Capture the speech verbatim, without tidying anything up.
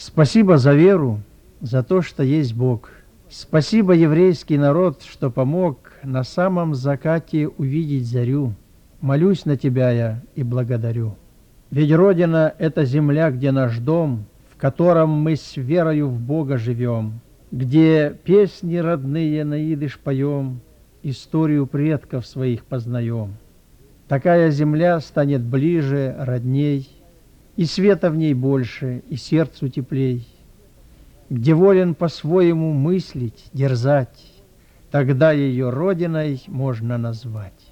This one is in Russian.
Спасибо за веру, за то, что есть Бог. Спасибо, еврейский народ, что помог на самом закате увидеть зарю. Молюсь на Тебя я и благодарю. Ведь Родина — это земля, где наш дом, в котором мы с верою в Бога живем, где песни родные на идыш поем, историю предков своих познаем. Такая земля станет ближе, родней, и света в ней больше, и сердцу теплей, где волен по-своему мыслить, дерзать, тогда ее родиной можно назвать.